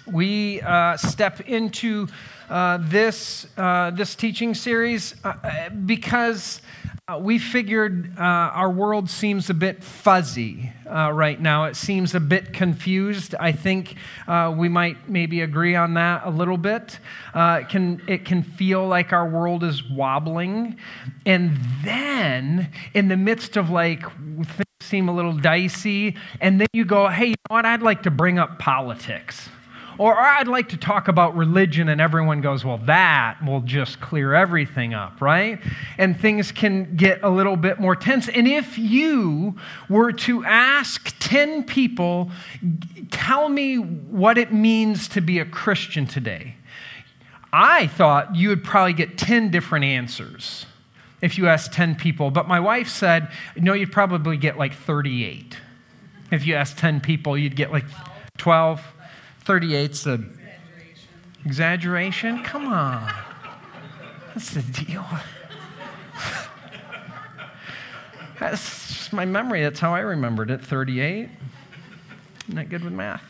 we step into this teaching series because we figured our world seems a bit fuzzy right now. It seems a bit confused. I think we might maybe agree on that a little bit. It can feel like our world is wobbling. And then in the midst of things seem a little dicey, and then you go, hey, you know what? I'd like to bring up politics. Or I'd like to talk about religion, and everyone goes, well, that will just clear everything up, right? And things can get a little bit more tense. And if you were to ask 10 people, tell me what it means to be a Christian today, I thought you would probably get 10 different answers if you asked 10 people. But my wife said, no, you'd probably get 38. If you asked 10 people, you'd get 12. 38's the exaggeration. Come on. That's the deal. That's just my memory. That's how I remembered it, 38. I'm not good with math.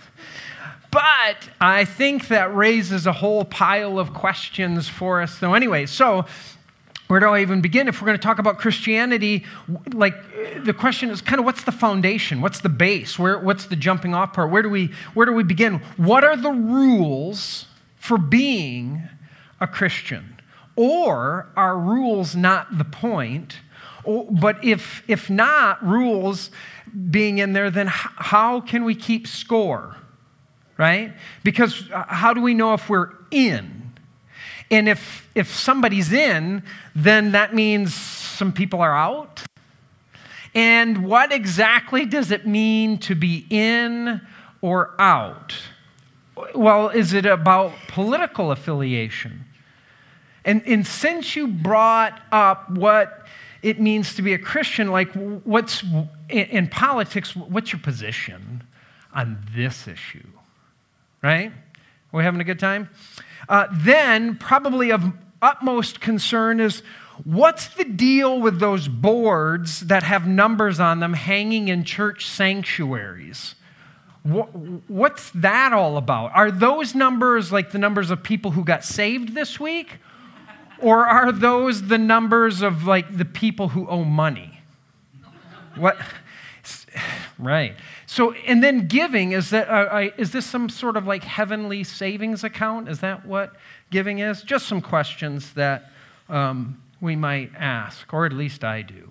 But I think that raises a whole pile of questions for us. So anyway, where do I even begin? If we're going to talk about Christianity, the question is kind of what's the foundation? What's the base? What's the jumping off part? Where do we begin? What are the rules for being a Christian? Or are rules not the point? But if not rules being in there, then how can we keep score? Right? Because how do we know if we're in? And if somebody's in, then that means some people are out. And what exactly does it mean to be in or out? Well, is it about political affiliation? And since you brought up what it means to be a Christian, what's in politics, what's your position on this issue? Right? Are we having a good time? Then, probably of utmost concern is, what's the deal with those boards that have numbers on them hanging in church sanctuaries? What's that all about? Are those numbers like the numbers of people who got saved this week? Or are those the numbers of the people who owe money? What? Right. So, and then giving, is this some sort of heavenly savings account? Is that what giving is? Just some questions that we might ask, or at least I do.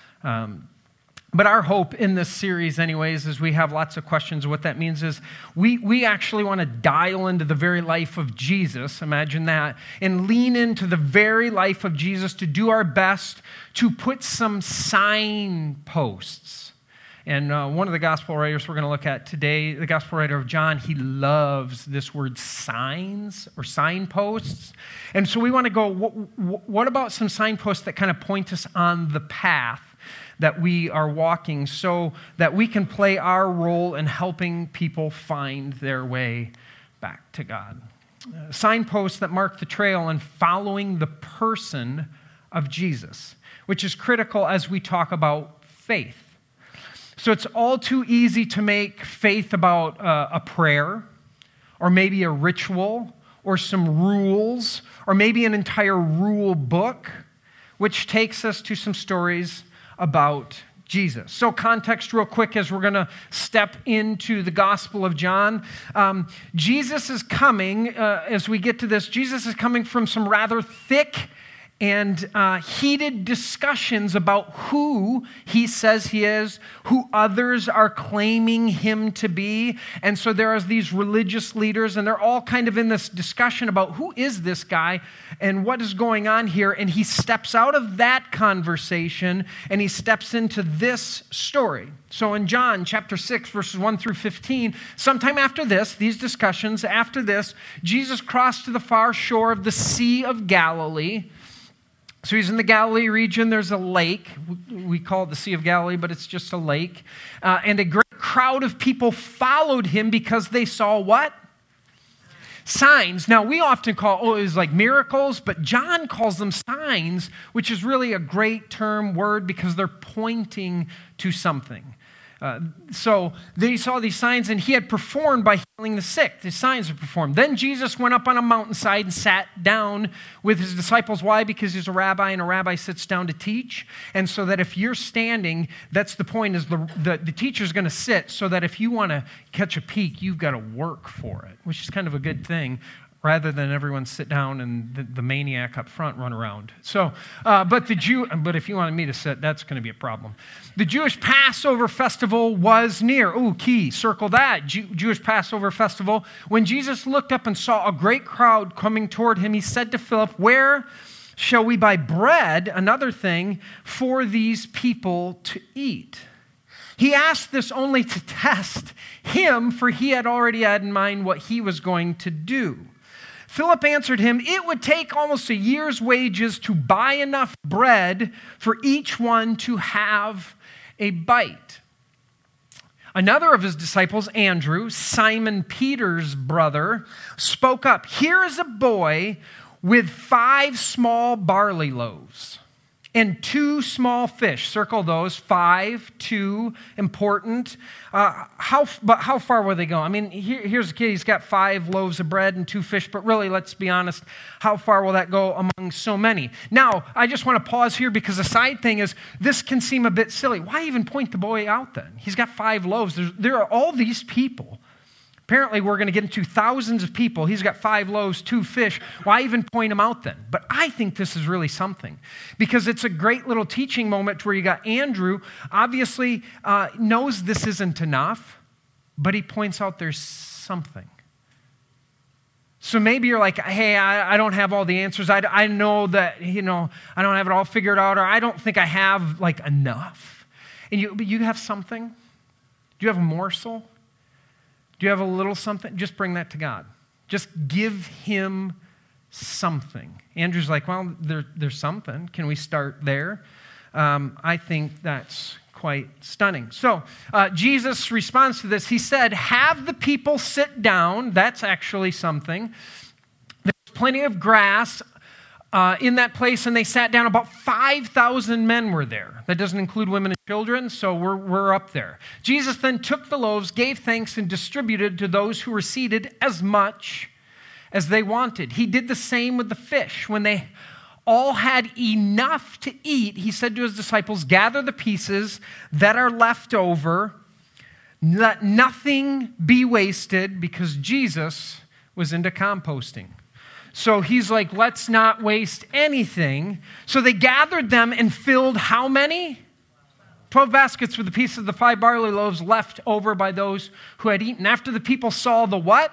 But our hope in this series anyways is we have lots of questions. What that means is we actually want to dial into the very life of Jesus, imagine that, and lean into the very life of Jesus to do our best to put some signposts. And one of the gospel writers we're going to look at today, the gospel writer of John, he loves this word signs or signposts. And so we want to go, what about some signposts that kind of point us on the path that we are walking so that we can play our role in helping people find their way back to God? Signposts that mark the trail in following the person of Jesus, which is critical as we talk about faith. So it's all too easy to make faith about a prayer, or maybe a ritual, or some rules, or maybe an entire rule book, which takes us to some stories about Jesus. So context real quick as we're going to step into the Gospel of John. Jesus is coming, as we get to this, Jesus is coming from some rather thick and heated discussions about who he says he is, who others are claiming him to be. And so there are these religious leaders, and they're all kind of in this discussion about who is this guy and what is going on here. And he steps out of that conversation, and he steps into this story. So in John chapter 6, verses 1 through 15, sometime after this, these discussions, after this, Jesus crossed to the far shore of the Sea of Galilee. So he's in the Galilee region. There's a lake. We call it the Sea of Galilee, but it's just a lake. And a great crowd of people followed him because they saw what? Signs. Now, we often call, it was miracles, but John calls them signs, which is really a great term word because they're pointing to something. So they saw these signs, and he had performed by healing the sick. The signs were performed. Then Jesus went up on a mountainside and sat down with his disciples. Why? Because he's a rabbi, and a rabbi sits down to teach. And so that if you're standing, that's the point, is the teacher's going to sit, so that if you want to catch a peek, you've got to work for it, which is kind of a good thing, rather than everyone sit down and the maniac up front run around. So, but if you wanted me to sit, that's going to be a problem. The Jewish Passover festival was near. Ooh, key, circle that. Jewish Passover festival. When Jesus looked up and saw a great crowd coming toward him, he said to Philip, "Where shall we buy bread," another thing, "for these people to eat?" He asked this only to test him, for he had already had in mind what he was going to do. Philip answered him, "It would take almost a year's wages to buy enough bread for each one to have a bite." Another of his disciples, Andrew, Simon Peter's brother, spoke up. "Here is a boy with 5 small barley loaves and 2 small fish." Circle those. 5, 2, important. But how far will they go? I mean, here's a kid. He's got 5 loaves of bread and 2 fish. But really, let's be honest, how far will that go among so many? Now, I just want to pause here, because the side thing is, this can seem a bit silly. Why even point the boy out then? He's got 5 loaves. There are all these people. Apparently, we're going to get into thousands of people. He's got 5 loaves, 2 fish. Why even point him out then? But I think this is really something, because it's a great little teaching moment where you got Andrew, obviously knows this isn't enough, but he points out there's something. So maybe you're like, "Hey, I don't have all the answers. I know that, I don't have it all figured out, or I don't think I have enough." But you have something? Do you have a morsel? Do you have a little something? Just bring that to God. Just give him something. Andrew's like, "Well, there's something. Can we start there?" I think that's quite stunning. So Jesus responds to this. He said, "Have the people sit down." That's actually something. There's plenty of grass in that place, and they sat down. About 5,000 men were there. That doesn't include women and children, so we're up there. Jesus then took the loaves, gave thanks, and distributed to those who were seated as much as they wanted. He did the same with the fish. When they all had enough to eat, he said to his disciples, "Gather the pieces that are left over. Let nothing be wasted," because Jesus was into composting. So he's like, let's not waste anything. So they gathered them and filled how many? 12 baskets with the pieces of the 5 barley loaves left over by those who had eaten. After the people saw the what?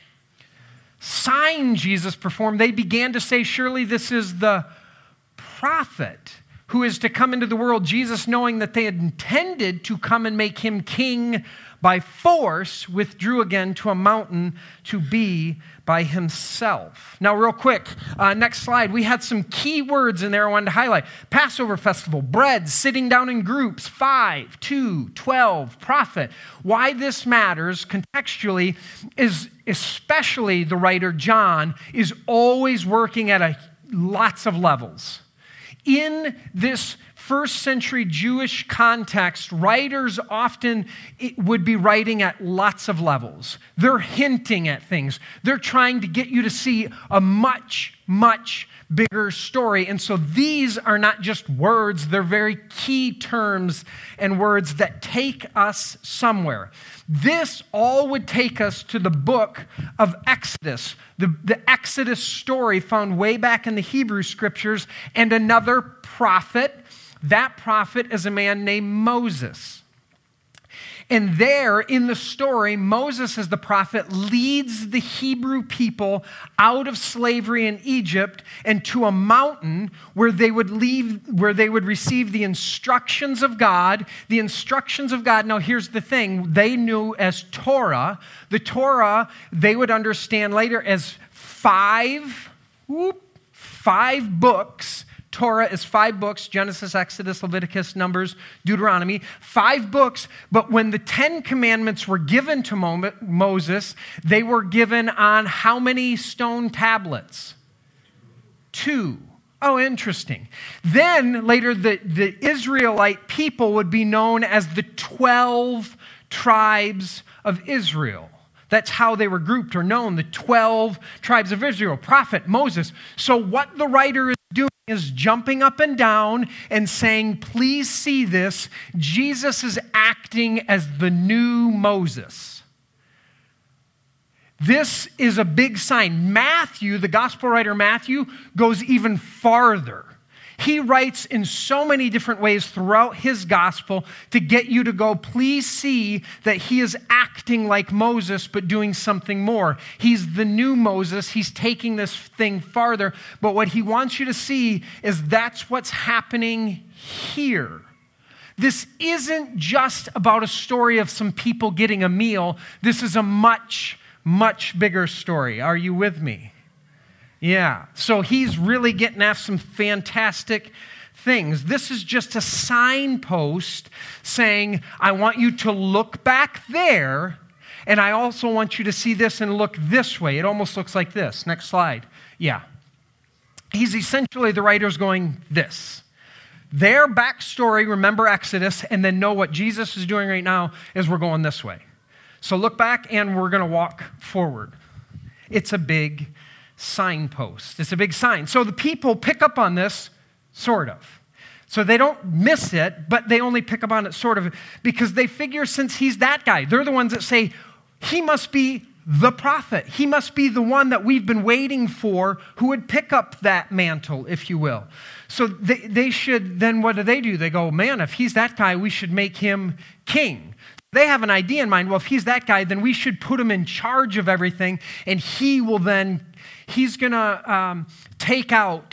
Sign Jesus performed, they began to say, "Surely this is the prophet who is to come into the world." Jesus, knowing that they had intended to come and make him king by force, withdrew again to a mountain to be by himself. Now, real quick, next slide. We had some key words in there I wanted to highlight. Passover festival, bread, sitting down in groups, 5, 2, 12, prophet. Why this matters contextually is especially the writer John is always working at lots of levels. In this first century Jewish context, writers often would be writing at lots of levels. They're hinting at things. They're trying to get you to see a much, much bigger story. And so these are not just words, they're very key terms and words that take us somewhere. This all would take us to the book of Exodus, the Exodus story found way back in the Hebrew scriptures, and another prophet. That prophet is a man named Moses. And there in the story, Moses as the prophet leads the Hebrew people out of slavery in Egypt and to a mountain where they would receive the instructions of God. The instructions of God, now here's the thing, they knew as Torah. The Torah, they would understand later as 5 books. Torah is 5 books, Genesis, Exodus, Leviticus, Numbers, Deuteronomy, 5 books. But when the 10 commandments were given to Moses, they were given on how many stone tablets? 2. Oh, interesting. Then later, the Israelite people would be known as the 12 tribes of Israel. That's how they were grouped or known, the 12 tribes of Israel, prophet, Moses. So what the writer is doing is jumping up and down and saying, please see this. Jesus is acting as the new Moses. This is a big sign. Matthew, the gospel writer Matthew, goes even farther. He writes in so many different ways throughout his gospel to get you to go, please see that he is acting like Moses, but doing something more. He's the new Moses. He's taking this thing farther. But what he wants you to see is that's what's happening here. This isn't just about a story of some people getting a meal. This is a much bigger story. Are you with me? Yeah. So he's really getting at some fantastic things. This is just a signpost saying, I want you to look back there, and I also want you to see this and look this way. It almost looks like this. Next slide. Yeah. He's essentially, the writer's going this. Their backstory, remember Exodus, and then know what Jesus is doing right now is we're going this way. So look back, and we're going to walk forward. It's a big signpost. It's a big sign. So the people pick up on this, sort of. So they don't miss it, but they only pick up on it sort of because they figure since he's that guy, they're the ones that say, he must be the prophet. He must be the one that we've been waiting for who would pick up that mantle, if you will. So they should, then what do? They go, man, if he's that guy, we should make him king. They have an idea in mind. Well, if he's that guy, then we should put him in charge of everything, and he's going to take out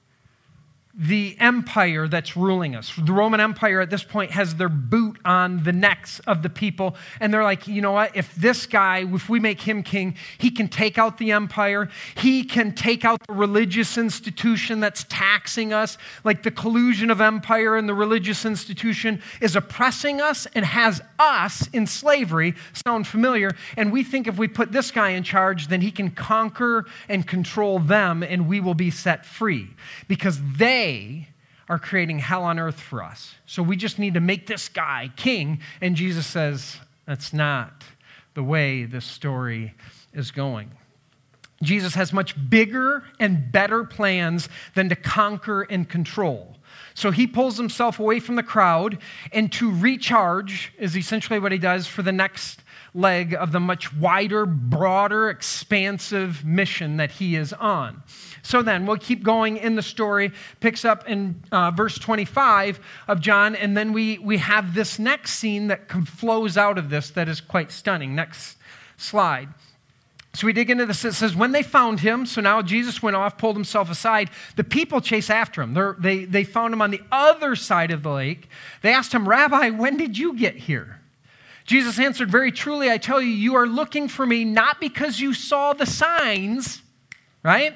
the empire that's ruling us. The Roman Empire at this point has their boot on the necks of the people, and they're like, you know what? If this guy, if we make him king, he can take out the empire. He can take out the religious institution that's taxing us. Like the collusion of empire and the religious institution is oppressing us and has us in slavery. Sound familiar? And we think if we put this guy in charge, then he can conquer and control them, and we will be set free. Because they are creating hell on earth for us. So we just need to make this guy king. And Jesus says, that's not the way this story is going. Jesus has much bigger and better plans than to conquer and control. So he pulls himself away from the crowd, and to recharge is essentially what he does for the next leg of the much wider, broader, expansive mission that he is on. So then we'll keep going in the story, picks up in verse 25 of John, and then we have this next scene that flows out of this that is quite stunning. Next slide. So we dig into this. It says, when they found him, so now Jesus went off, pulled himself aside. The people chase after him. They found him on the other side of the lake. They asked him, Rabbi, when did you get here? Jesus answered, very truly, I tell you, you are looking for me not because you saw the signs, right?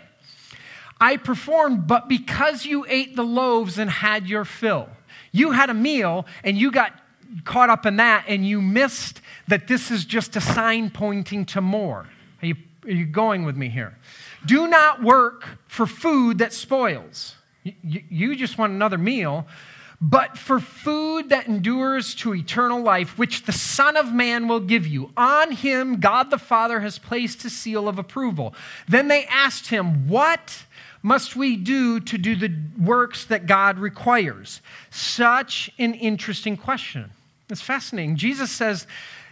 I performed, but because you ate the loaves and had your fill. You had a meal, and you got caught up in that, and you missed that this is just a sign pointing to more. Are you going with me here? Do not work for food that spoils. You just want another meal, but for food that endures to eternal life, which the Son of Man will give you. On him, God the Father has placed his seal of approval. Then they asked him, what must we do to do the works that God requires? Such an interesting question. It's fascinating. Jesus says,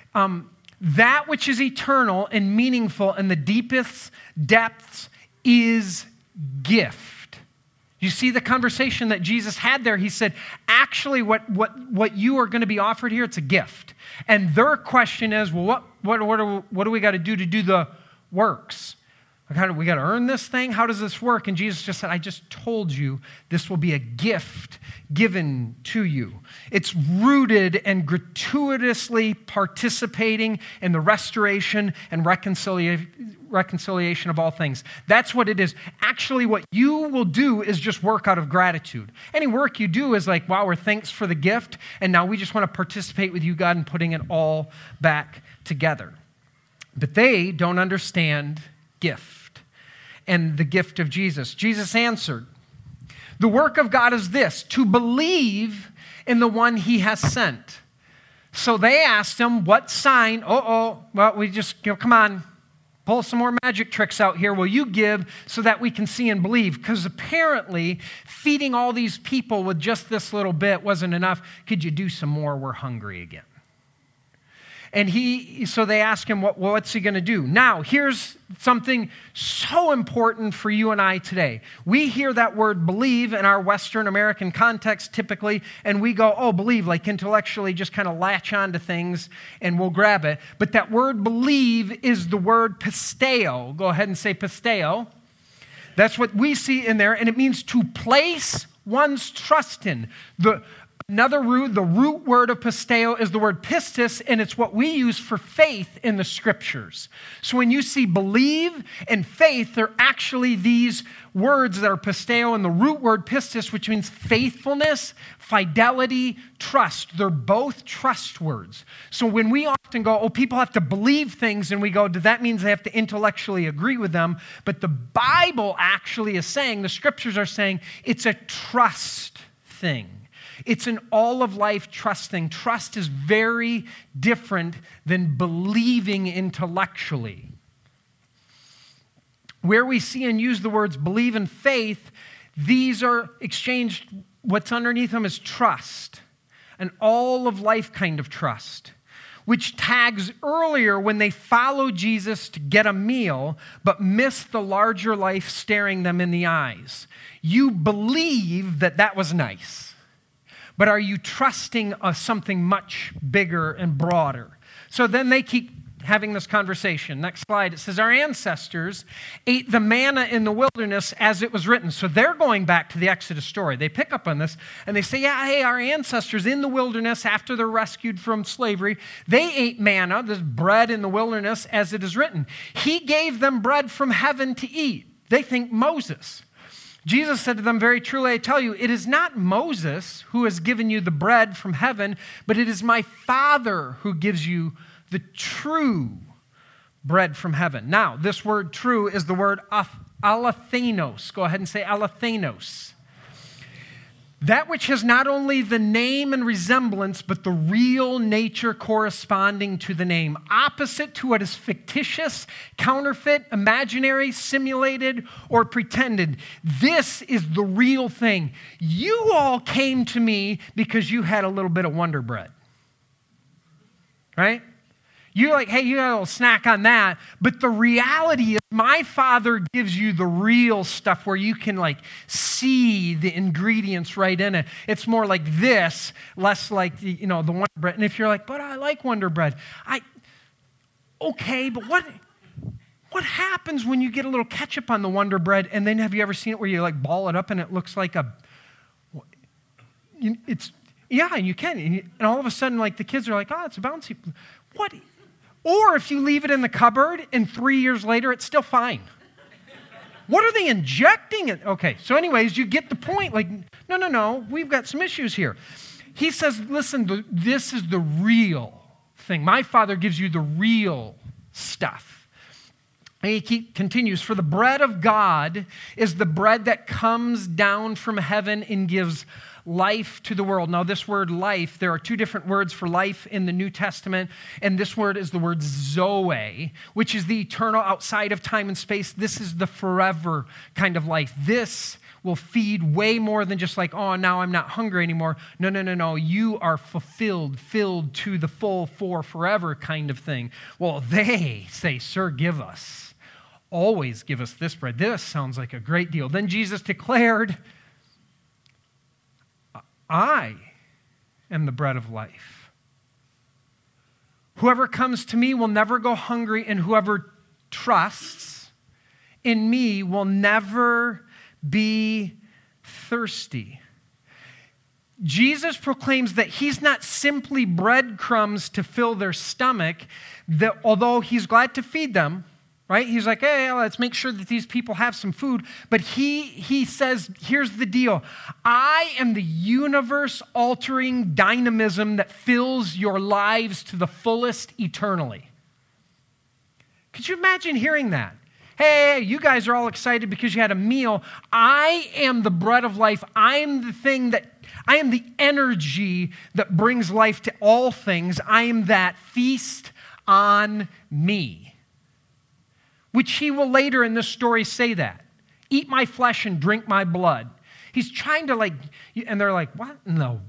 that which is eternal and meaningful in the deepest depths is gift. You see the conversation that Jesus had there? He said, actually, what you are going to be offered here, it's a gift. And their question is, well, what do we got to do the works? We got to earn this thing? How does this work? And Jesus just said, I just told you this will be a gift given to you. It's rooted and gratuitously participating in the restoration and reconciliation of all things. That's what it is. Actually, what you will do is just work out of gratitude. Any work you do is like, wow, we're thanks for the gift, and now we just want to participate with you, God, in putting it all back together. But they don't understand gift and the gift of Jesus. Jesus answered, The work of God is this, to believe in the one he has sent. So they asked him, what sign? Well, we just, come on, pull some more magic tricks out here. Will you give so that we can see and believe? Because apparently feeding all these people with just this little bit wasn't enough. Could you do some more? We're hungry again. And so they ask him, what's he going to do? Now, here's something so important for you and I today. We hear that word believe in our Western American context typically, and we go, believe, like intellectually just kind of latch onto things and we'll grab it. But that word believe is the word pisteo. Go ahead and say pisteo. That's what we see in there, and it means to place one's trust in. The root word of pisteo is the word pistis, and it's what we use for faith in the scriptures. So when you see believe and faith, they're actually these words that are pisteo and the root word pistis, which means faithfulness, fidelity, trust. They're both trust words. So when we often go, people have to believe things, and we go, does that mean they have to intellectually agree with them? But the Bible actually is saying, the scriptures are saying, it's a trust thing. It's an all-of-life trust thing. Trust is very different than believing intellectually. Where we see and use the words believe and faith, these are exchanged, what's underneath them is trust, an all-of-life kind of trust, which tags earlier when they follow Jesus to get a meal, but miss the larger life staring them in the eyes. You believe that was nice. But are you trusting something much bigger and broader? So then they keep having this conversation. Next slide. It says, our ancestors ate the manna in the wilderness as it was written. So they're going back to the Exodus story. They pick up on this and they say, our ancestors in the wilderness after they're rescued from slavery, they ate manna, this bread in the wilderness as it is written. He gave them bread from heaven to eat. They think Moses. Jesus said to them, very truly I tell you, it is not Moses who has given you the bread from heaven, but it is my Father who gives you the true bread from heaven. Now, this word true is the word alethenos. Go ahead and say alethenos. That which has not only the name and resemblance, but the real nature corresponding to the name. Opposite to what is fictitious, counterfeit, imaginary, simulated, or pretended. This is the real thing. You all came to me because you had a little bit of Wonder Bread. Right? You're like, hey, you got a little snack on that. But the reality is my Father gives you the real stuff where you can see the ingredients right in it. It's more like this, less like the Wonder Bread. And if you're like, but I like Wonder Bread. Okay, but what happens when you get a little ketchup on the Wonder Bread, and then have you ever seen it where you ball it up and it looks like and you can. And all of a sudden, the kids are like, it's a bouncy. What? Or if you leave it in the cupboard and 3 years later, it's still fine. What are they injecting it? Okay, so anyways, you get the point. No, we've got some issues here. He says, listen, this is the real thing. My Father gives you the real stuff. And he continues, for the bread of God is the bread that comes down from heaven and gives life to the world. Now, this word life, there are two different words for life in the New Testament, and this word is the word Zoe, which is the eternal outside of time and space. This is the forever kind of life. This will feed way more than just now I'm not hungry anymore. No. You are filled to the full for forever kind of thing. Well, they say, sir, always give us this bread. This sounds like a great deal. Then Jesus declared, I am the bread of life. Whoever comes to me will never go hungry, and whoever trusts in me will never be thirsty. Jesus proclaims that he's not simply breadcrumbs to fill their stomach, that although he's glad to feed them, right? He's like, hey, let's make sure that these people have some food. But he says, here's the deal. I am the universe-altering dynamism that fills your lives to the fullest eternally. Could you imagine hearing that? Hey, you guys are all excited because you had a meal. I am the bread of life. I am the energy that brings life to all things. I am that. Feast on me. Which he will later in this story say that. Eat my flesh and drink my blood. He's trying to and they're like, what? No.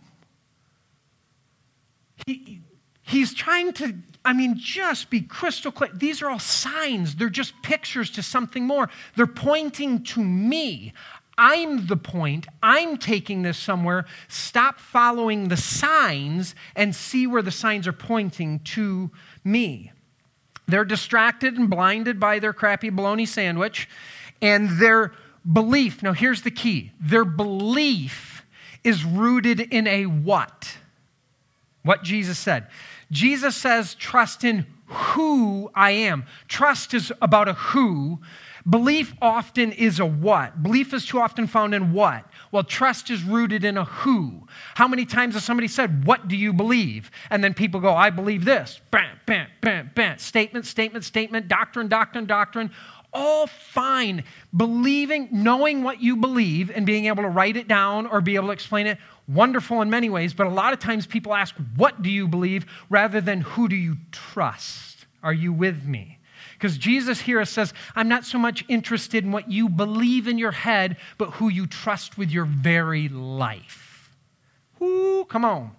He's trying to, just be crystal clear. These are all signs. They're just pictures to something more. They're pointing to me. I'm the point. I'm taking this somewhere. Stop following the signs and see where the signs are pointing to me. They're distracted and blinded by their crappy bologna sandwich and their belief. Now, here's the key. Their belief is rooted in a what? What Jesus said. Jesus says, trust in who I am. Trust is about a who. Belief often is a what. Belief is too often found in what. Well, trust is rooted in a who. How many times has somebody said, what do you believe? And then people go, I believe this. Bam, bam, bam, bam. Statement, statement, statement. Doctrine, doctrine, doctrine. All fine. Believing, knowing what you believe and being able to write it down or be able to explain it, wonderful in many ways. But a lot of times people ask, what do you believe? Rather than who do you trust? Are you with me? Because Jesus here says, I'm not so much interested in what you believe in your head, but who you trust with your very life. Ooh, come on.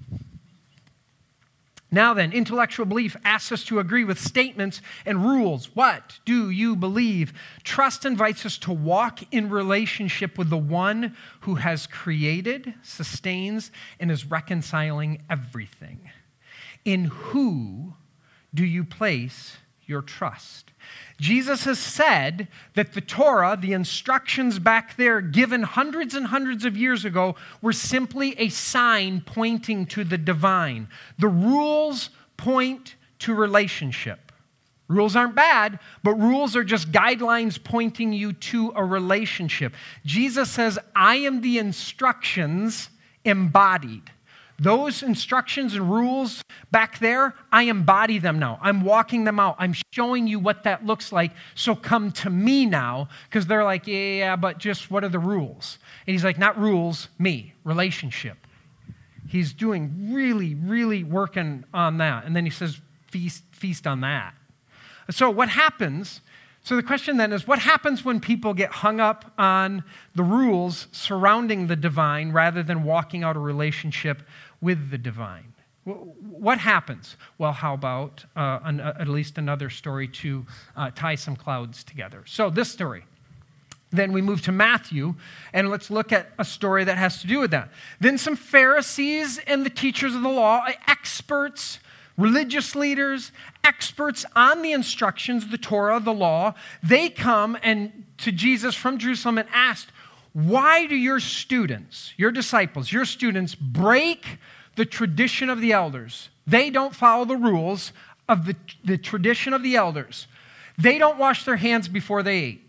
Now then, intellectual belief asks us to agree with statements and rules. What do you believe? Trust invites us to walk in relationship with the one who has created, sustains, and is reconciling everything. In who do you place your trust? Jesus has said that the Torah, the instructions back there given hundreds and hundreds of years ago, were simply a sign pointing to the divine. The rules point to relationship. Rules aren't bad, but rules are just guidelines pointing you to a relationship. Jesus says, I am the instructions embodied. Those instructions and rules back there, I embody them now. I'm walking them out. I'm showing you what that looks like. So come to me now, because they're like, yeah, but just what are the rules? And he's like, not rules, me, relationship. He's doing really, really working on that. And then he says, feast on that. So what happens? So the question then is, what happens when people get hung up on the rules surrounding the divine rather than walking out a relationship with the divine? What happens? Well, how about at least another story to tie some clouds together? So this story. Then we move to Matthew, and let's look at a story that has to do with that. Then some Pharisees and the teachers of the law, experts, religious leaders, experts on the instructions, the Torah, the law, they come and to Jesus from Jerusalem and asked, why do your students, your disciples, your students break the tradition of the elders? They don't follow the rules of the tradition of the elders. They don't wash their hands before they eat.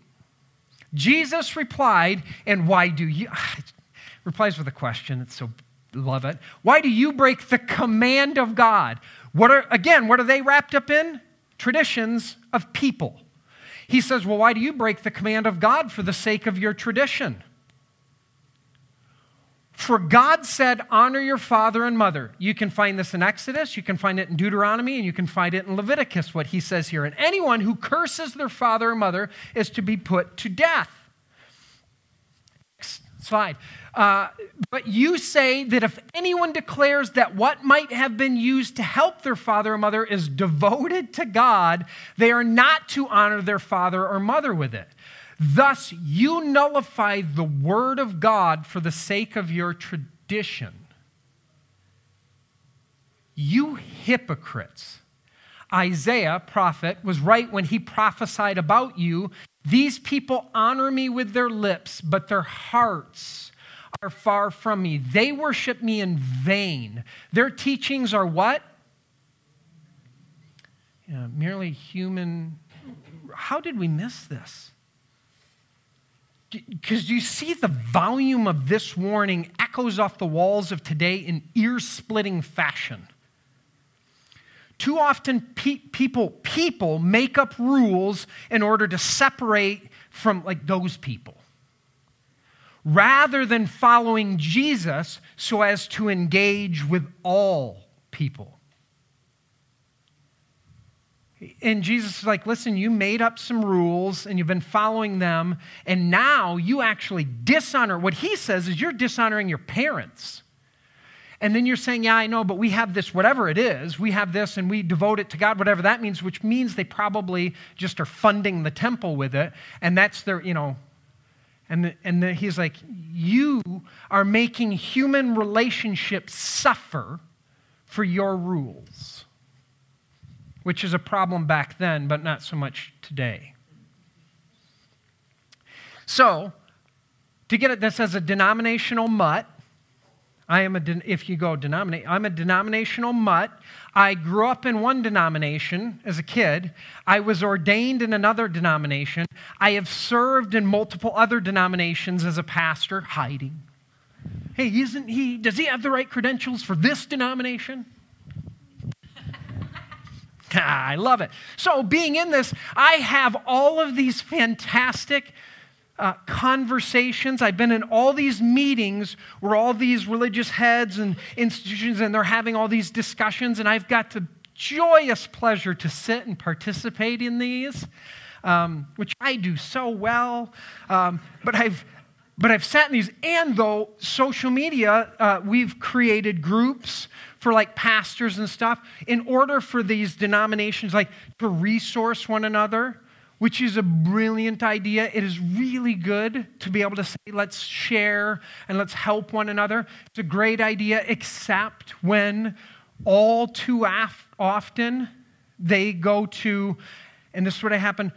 Jesus replied, and why do you? Replies with a question. It's so, love it. Why do you break the command of God? What are they wrapped up in? Traditions of people. He says, well, why do you break the command of God for the sake of your tradition? For God said, honor your father and mother. You can find this in Exodus, you can find it in Deuteronomy, and you can find it in Leviticus, what he says here. And anyone who curses their father or mother is to be put to death. Next slide. But you say that if anyone declares that what might have been used to help their father or mother is devoted to God, they are not to honor their father or mother with it. Thus, you nullify the word of God for the sake of your tradition. You hypocrites. Isaiah, prophet, was right when he prophesied about you. These people honor me with their lips, but their hearts are far from me. They worship me in vain. Their teachings are what? Merely human. How did we miss this? Because you see the volume of this warning echoes off the walls of today in ear-splitting fashion. too often people make up rules in order to separate from like those people, rather than following Jesus so as to engage with all people. And Jesus is like, listen, you made up some rules and you've been following them, and now you actually dishonor. What he says is you're dishonoring your parents. And then you're saying, yeah, I know, but we have this, whatever it is, we have this and we devote it to God, whatever that means, which means they probably just are funding the temple with it. And that's their, and he's like, you are making human relationships suffer for your rules, which is a problem back then, but not so much today. So, to get at this as a denominational mutt, I'm a denominational mutt. I grew up in one denomination as a kid. I was ordained in another denomination. I have served in multiple other denominations as a pastor, hiding. Hey, does he have the right credentials for this denomination? I love it. So being in this, I have all of these fantastic conversations. I've been in all these meetings where all these religious heads and institutions, and they're having all these discussions, and I've got the joyous pleasure to sit and participate in these, which I do so well. But I've sat in these, and though social media, we've created groups for like pastors and stuff in order for these denominations like to resource one another, which is a brilliant idea. It is really good to be able to say, let's share and let's help one another. It's a great idea, except when all too often they go to, and this is what happened,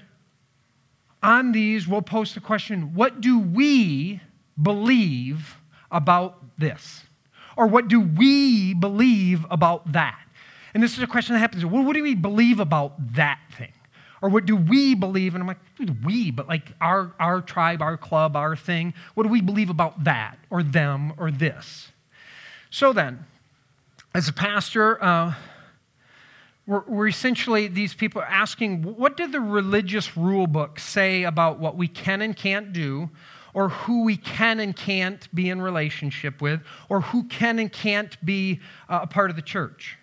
on these we'll post the question, what do we believe about this? Or what do we believe about that? And this is a question that happens, well, what do we believe about that thing? Or what do we believe? And I'm like, we, but like our tribe, our club, our thing. What do we believe about that or them or this? So then, as a pastor, we're essentially, these people are asking, what did the religious rule book say about what we can and can't do, or who we can and can't be in relationship with, or who can and can't be a part of the church?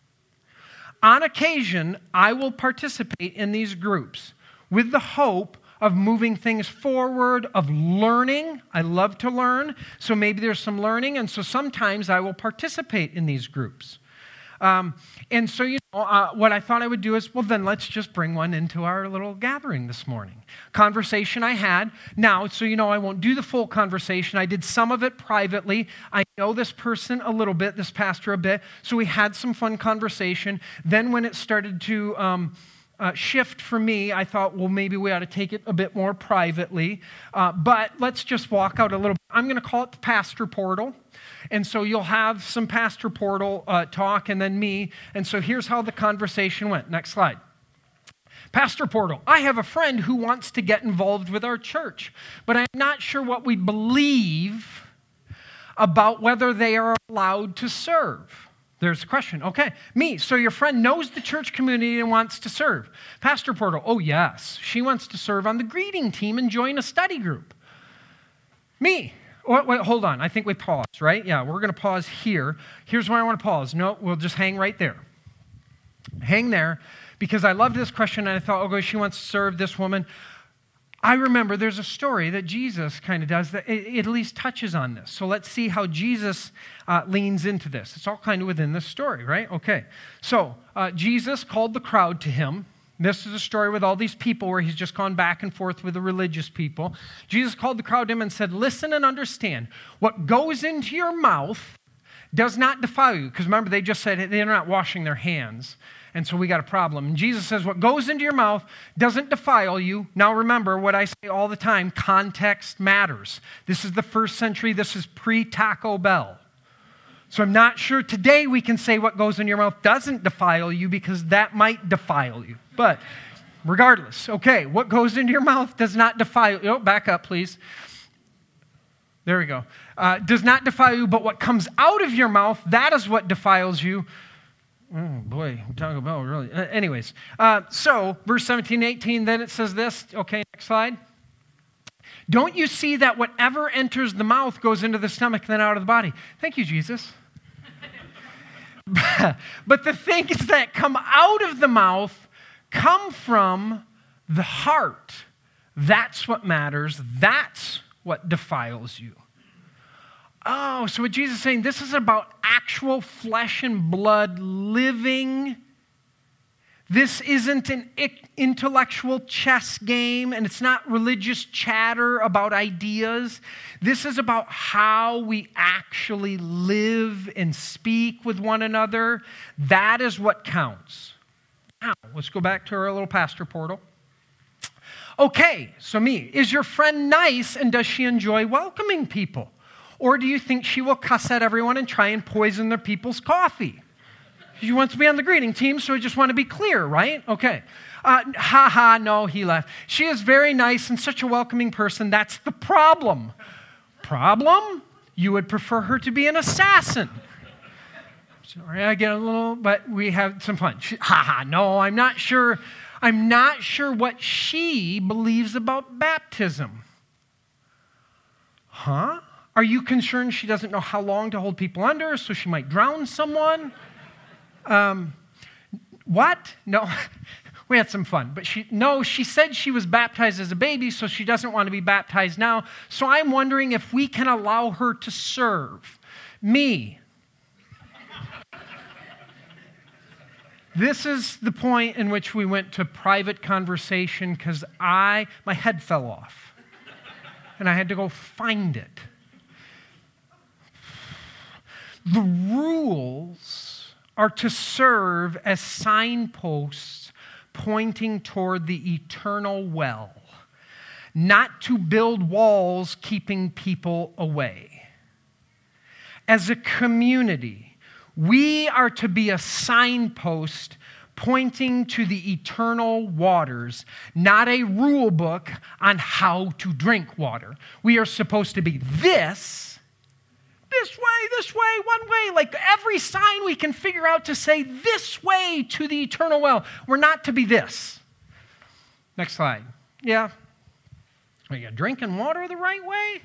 On occasion, I will participate in these groups with the hope of moving things forward, of learning. I love to learn, so maybe there's some learning, and so sometimes I will participate in these groups. And so, what I thought I would do is, well, then let's just bring one into our little gathering this morning. Conversation I had. Now, so I won't do the full conversation. I did some of it privately. I know this person a little bit, this pastor a bit, so we had some fun conversation. Then when it started to shift for me, I thought, well, maybe we ought to take it a bit more privately. But let's just walk out a little bit. I'm going to call it the Pastor Portal. And so you'll have some Pastor Portal talk and then me. And so here's how the conversation went. Next slide. Pastor Portal, I have a friend who wants to get involved with our church, but I'm not sure what we believe about whether they are allowed to serve. There's a question. Okay, me. So your friend knows the church community and wants to serve. Pastor Portal, oh yes, she wants to serve on the greeting team and join a study group. Me. Wait, hold on. I think we paused, right? Yeah, we're going to pause here. Here's where I want to pause. No, we'll just hang right there. Hang there, because I loved this question, and I thought, okay, she wants to serve this woman. I remember there's a story that Jesus kind of does that it at least touches on this. So let's see how Jesus leans into this. It's all kind of within this story, right? Okay. So Jesus called the crowd to him. This is a story with all these people where he's just gone back and forth with the religious people. Jesus called the crowd to him and said, listen and understand. What goes into your mouth does not defile you. Because remember, they just said they're not washing their hands. And so we got a problem. And Jesus says, what goes into your mouth doesn't defile you. Now remember what I say all the time, context matters. This is the first century. This is pre-Taco Bell. So I'm not sure today we can say what goes in your mouth doesn't defile you, because that might defile you. But regardless, okay, what goes into your mouth does not defile you. Oh, back up, please. There we go. Does not defile you, but what comes out of your mouth, that is what defiles you. Oh, boy, Taco Bell, really. Anyways, so verse 17, 18, then it says this. Okay, next slide. Don't you see that whatever enters the mouth goes into the stomach, then out of the body? Thank you, Jesus. But the things that come out of the mouth come from the heart. That's what matters. That's what defiles you. Oh, so what Jesus is saying, this is about actual flesh and blood living. This isn't an intellectual chess game, and it's not religious chatter about ideas. This is about how we actually live and speak with one another. That is what counts. Now, let's go back to our little pastor portal. Okay, so me, is your friend nice, and does she enjoy welcoming people? Or do you think she will cuss at everyone and try and poison their people's coffee? She wants to be on the greeting team, so I just want to be clear, right? Okay. No, he left. She is very nice and such a welcoming person. That's the problem. Problem? You would prefer her to be an assassin. Sorry, I get a little, but we have some fun. No, I'm not sure. I'm not sure what she believes about baptism. Huh? Are you concerned she doesn't know how long to hold people under, so she might drown someone? What? No, we had some fun. But she said she was baptized as a baby, so she doesn't want to be baptized now. So I'm wondering if we can allow her to serve. Me. This is the point in which we went to private conversation because my head fell off. And I had to go find it. The rules are to serve as signposts pointing toward the eternal well, not to build walls keeping people away. As a community, we are to be a signpost pointing to the eternal waters, not a rule book on how to drink water. We are supposed to be this way, one way, like every sign we can figure out to say this way to the eternal well. We're not to be this. Next slide. Yeah. Are you drinking water the right way?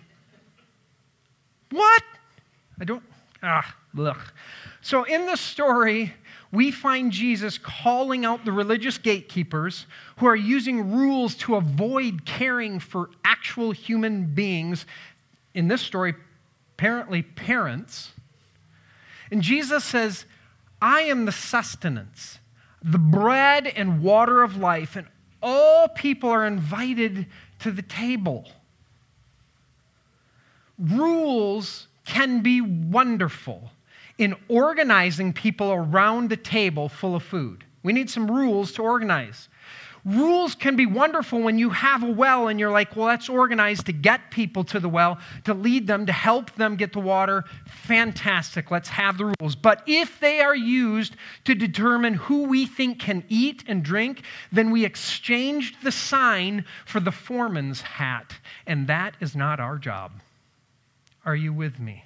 What? Ugh. So in the story, we find Jesus calling out the religious gatekeepers who are using rules to avoid caring for actual human beings. In this story, apparently parents. And Jesus says, I am the sustenance, the bread and water of life, and all people are invited to the table. Rules can be wonderful in organizing people around a table full of food. We need some rules to organize. Rules can be wonderful when you have a well and you're like, well, that's organized to get people to the well, to lead them, to help them get the water. Fantastic, let's have the rules. But if they are used to determine who we think can eat and drink, then we exchanged the sign for the foreman's hat, and that is not our job. Are you with me?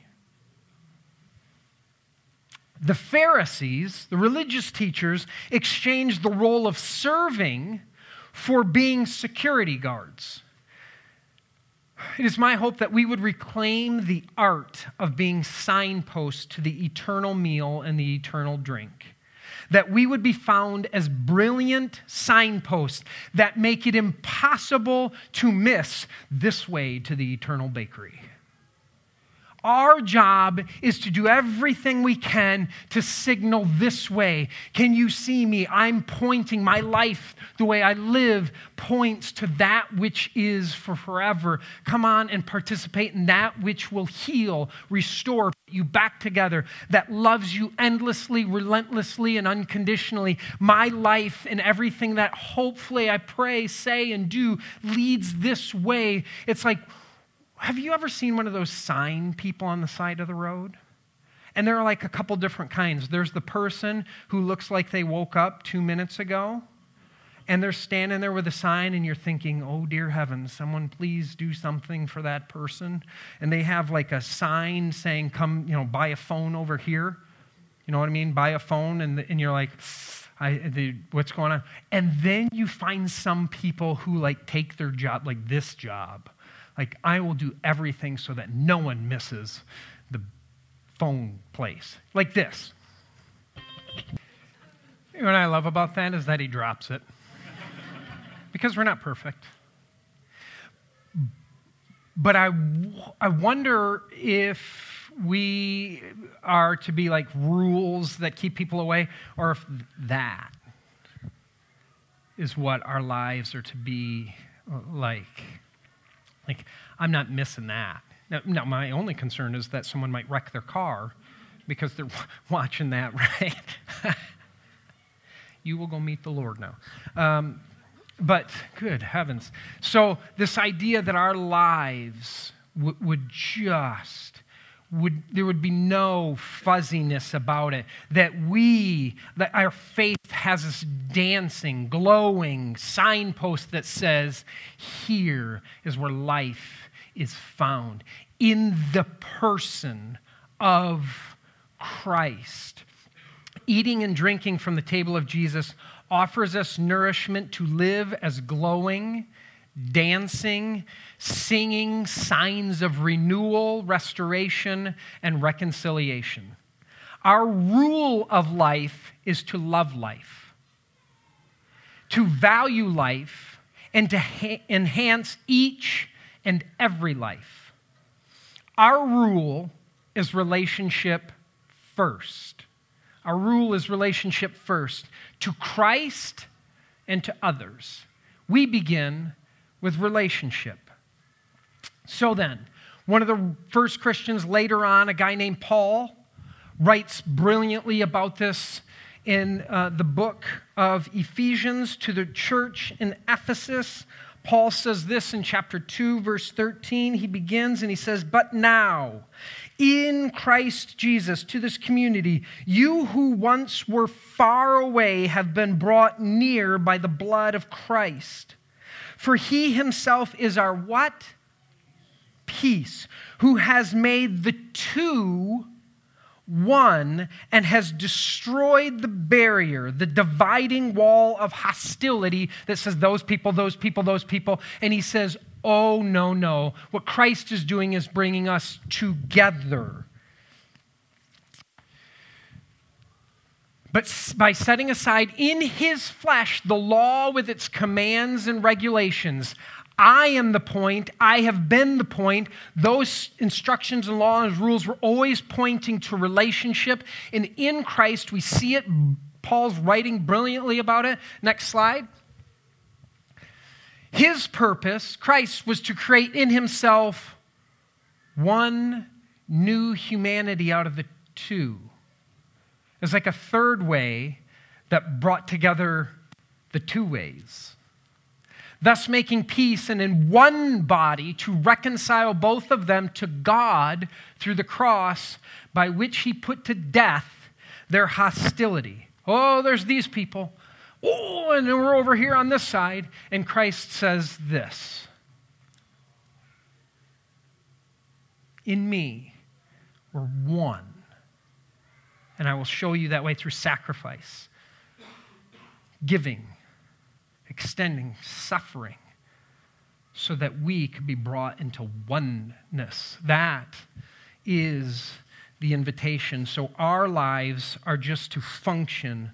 The Pharisees, the religious teachers, exchanged the role of serving for being security guards. It is my hope that we would reclaim the art of being signposts to the eternal meal and the eternal drink. That we would be found as brilliant signposts that make it impossible to miss this way to the eternal bakery. Our job is to do everything we can to signal this way. Can you see me? I'm pointing. My life, the way I live, points to that which is for forever. Come on and participate in that which will heal, restore, put you back together, that loves you endlessly, relentlessly, and unconditionally. My life and everything that hopefully I pray, say, and do leads this way. It's like, have you ever seen one of those sign people on the side of the road? And there are like a couple different kinds. There's the person who looks like they woke up 2 minutes ago, and they're standing there with a sign, and you're thinking, oh, dear heavens, someone please do something for that person. And they have like a sign saying, come, buy a phone over here. You know what I mean? Buy a phone and you're like, what's going on? And then you find some people who like take their job, like this job. Like, I will do everything so that no one misses the phone place. Like this. You know what I love about that is that he drops it. Because we're not perfect. But I wonder if we are to be like rules that keep people away, or if that is what our lives are to be like. Like, I'm not missing that. Now, my only concern is that someone might wreck their car because they're watching that, right? You will go meet the Lord now. But good heavens. So this idea that our lives there would be no fuzziness about it, that our faith has this dancing, glowing signpost that says, here is where life is found, in the person of Christ. Eating and drinking from the table of Jesus offers us nourishment to live as glowing, dancing, singing signs of renewal, restoration, and reconciliation. Our rule of life is to love life, to value life, and to enhance each and every life. Our rule is relationship first. Our rule is relationship first to Christ and to others. We begin with relationship. So then, one of the first Christians later on, a guy named Paul, writes brilliantly about this in the book of Ephesians to the church in Ephesus. Paul says this in chapter 2, verse 13. He begins and he says, "But now, in Christ Jesus, to this community, you who once were far away have been brought near by the blood of Christ. For he himself is our" what? Peace. "Who has made the two one and has destroyed the barrier," the dividing wall of hostility that says those people, those people, those people. And he says, oh, no. What Christ is doing is bringing us together. But by setting aside in his flesh the law with its commands and regulations, I am the point, I have been the point. Those instructions and laws and rules were always pointing to relationship. And in Christ, we see it. Paul's writing brilliantly about it. Next slide. His purpose, Christ, was to create in himself one new humanity out of the two. It's like a third way that brought together the two ways, thus making peace, and in one body to reconcile both of them to God through the cross, by which he put to death their hostility. Oh, there's these people. Oh, and then we're over here on this side. And Christ says this: in me, we're one. And I will show you that way through sacrifice, giving, extending, suffering, so that we could be brought into oneness. That is the invitation. So our lives are just to function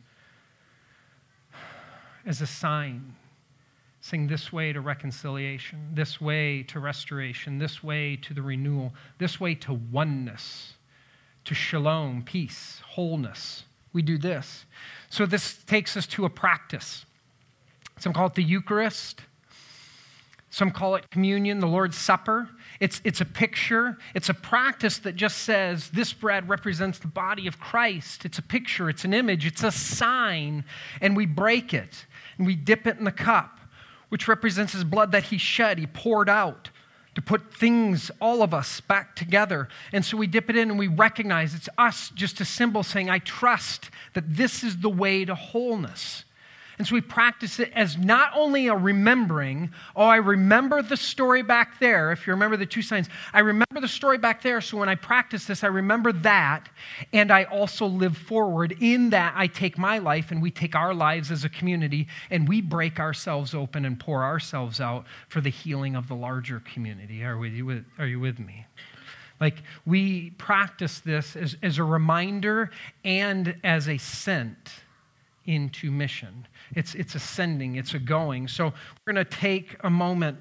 as a sign, saying this way to reconciliation, this way to restoration, this way to the renewal, this way to oneness, to shalom, peace, wholeness. We do this. So this takes us to a practice. Some call it the Eucharist. Some call it communion, the Lord's Supper. It's a picture. It's a practice that just says this bread represents the body of Christ. It's a picture. It's an image. It's a sign. And we break it. And we dip it in the cup, which represents his blood that he shed, he poured out to put things, all of us, back together. And so we dip it in and we recognize it's us, just a symbol saying, I trust that this is the way to wholeness. And so we practice it as not only a remembering, oh, I remember the story back there. If you remember the 2 signs, I remember the story back there. So when I practice this, I remember that. And I also live forward. In that, I take my life and we take our lives as a community and we break ourselves open and pour ourselves out for the healing of the larger community. Are you with me? Like, we practice this as a reminder and as a sent into mission. It's a sending, it's a going. So we're going to take a moment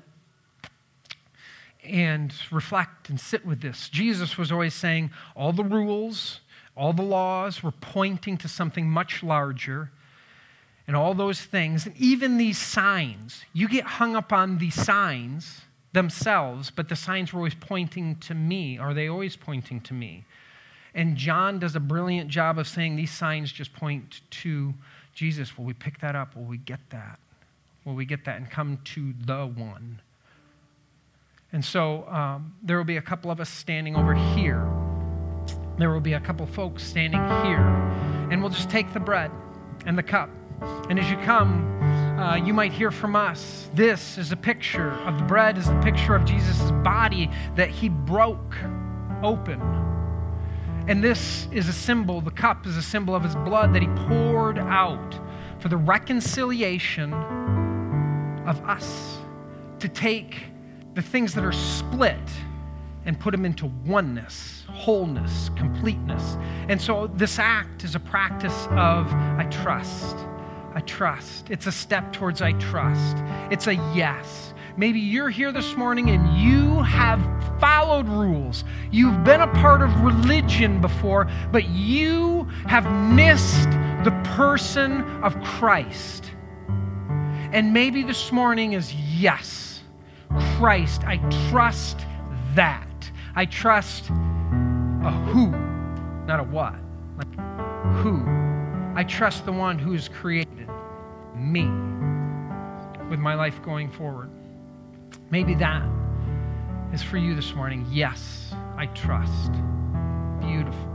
and reflect and sit with this. Jesus was always saying all the rules, all the laws were pointing to something much larger, and all those things, and even these signs. You get hung up on the signs themselves, but the signs were always pointing to me. Are they always pointing to me? And John does a brilliant job of saying these signs just point to Jesus. Will we pick that up? Will we get that? Will we get that and come to the one? And so there will be a couple of us standing over here. There will be a couple folks standing here. And we'll just take the bread and the cup. And as you come, you might hear from us. This is a picture of the bread, is the picture of Jesus' body that he broke open. And this is a symbol, the cup is a symbol of his blood that he poured out for the reconciliation of us, to take the things that are split and put them into oneness, wholeness, completeness. And so this act is a practice of I trust. I trust. It's a step towards I trust. It's a yes. Maybe you're here this morning and you have followed rules. You've been a part of religion before, but you have missed the person of Christ. And maybe this morning is yes. Christ, I trust that. I trust a who, not a what. Like who. I trust the one who has created me with my life going forward. Maybe that is for you this morning. Yes, I trust. Beautiful.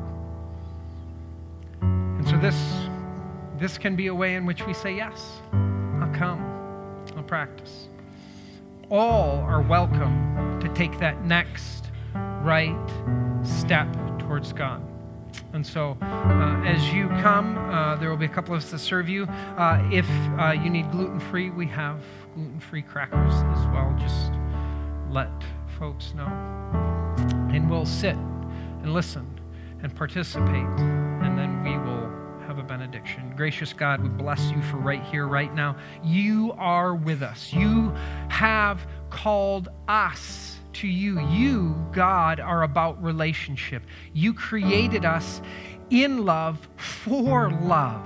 And so this can be a way in which we say, yes, I'll come. I'll practice. All are welcome to take that next right step towards God. And so as you come, there will be a couple of us to serve you. If you need gluten-free, we have gluten-free crackers as well. Just let folks know. And we'll sit and listen and participate, and then we will have a benediction. Gracious God, we bless you for right here, right now. You are with us. You have called us to you. You, God, are about relationship. You created us in love for love.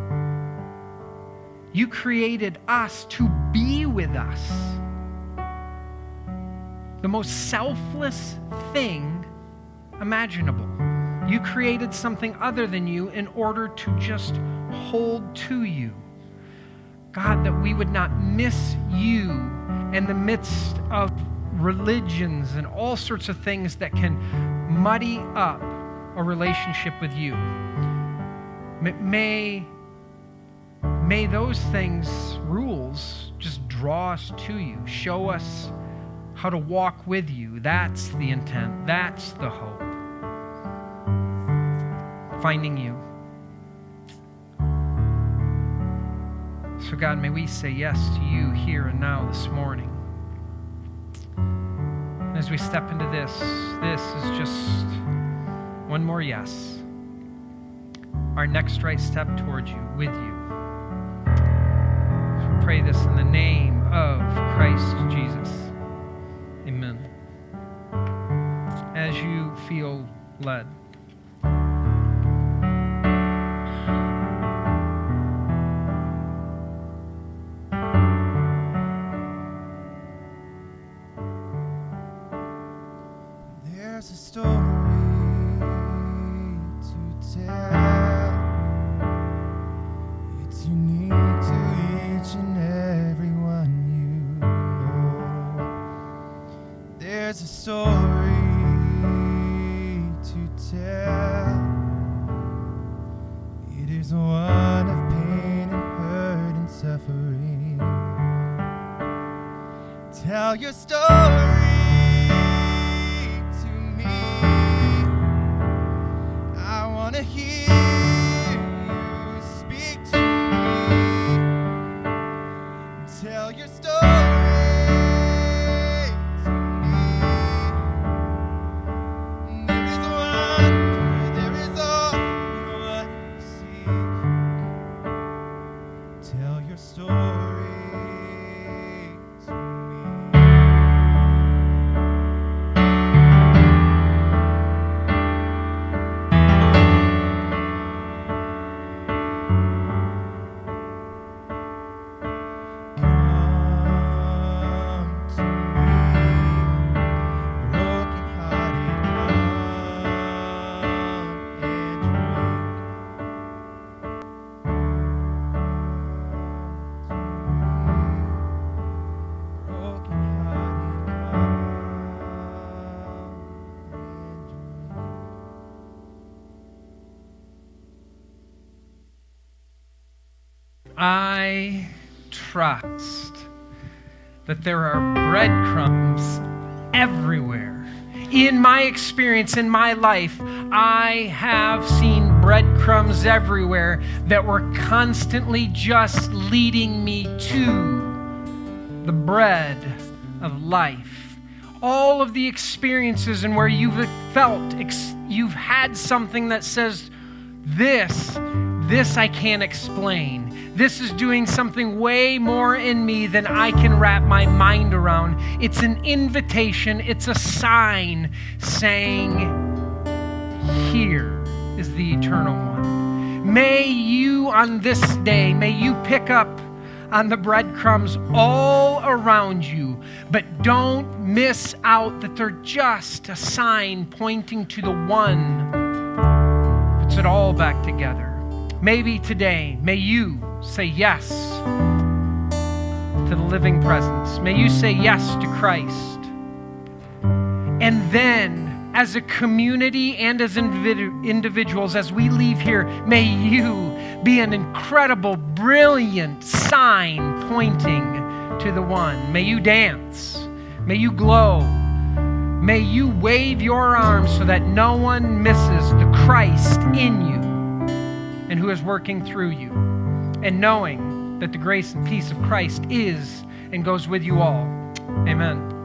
You created us to be with us. The most selfless thing imaginable. You created something other than you in order to just hold to you. God, that we would not miss you in the midst of religions and all sorts of things that can muddy up a relationship with you. May those things, rules, just draw us to you. Show us how to walk with you. That's the intent. That's the hope. Finding you. So God, may we say yes to you here and now this morning. And as we step into this is just one more yes. Our next right step towards you, with you. So we pray this in the name of Christ Jesus. Amen. As you feel led. There's a story to tell. It's unique to each and every one you know. There's a story to tell. It is one of pain and hurt and suffering. your story to me. I want to hear you speak to me. Tell your story to me. There is wonder, there is only what you seek. Tell your story to me. Come to me, brokenhearted, come and drink. I trust that there are breadcrumbs everywhere. In my experience, in my life, I have seen breadcrumbs everywhere that were constantly just leading me to the bread of life. All of the experiences and where you've felt, you've had something that says, this I can't explain. This is doing something way more in me than I can wrap my mind around. It's an invitation, it's a sign saying, here is the eternal one. May you on this day, may you pick up on the breadcrumbs all around you, but don't miss out that they're just a sign pointing to the one that puts it all back together. Maybe today, may you say yes to the living presence. May you say yes to Christ. And then, as a community and as individuals, as we leave here, may you be an incredible, brilliant sign pointing to the one. May you dance. May you glow. May you wave your arms so that no one misses the Christ in you and who is working through you. And knowing that the grace and peace of Christ is and goes with you all. Amen.